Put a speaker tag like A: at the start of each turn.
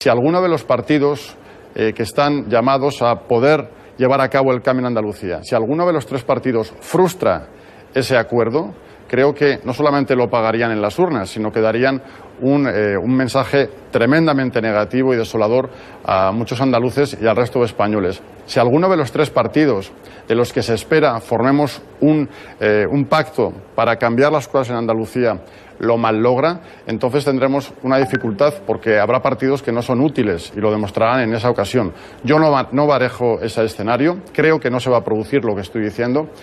A: Si alguno de los partidos que están llamados a poder llevar a cabo el cambio en Andalucía, si alguno de los tres partidos frustra ese acuerdo, creo que no solamente lo pagarían en las urnas, sino que darían un mensaje tremendamente negativo y desolador a muchos andaluces y al resto de españoles. Si alguno de los tres partidos de los que se espera formemos un pacto para cambiar las cosas en Andalucía lo mallogra, entonces tendremos una dificultad porque habrá partidos que no son útiles y lo demostrarán en esa ocasión. Yo no barajo ese escenario, creo que no se va a producir lo que estoy diciendo.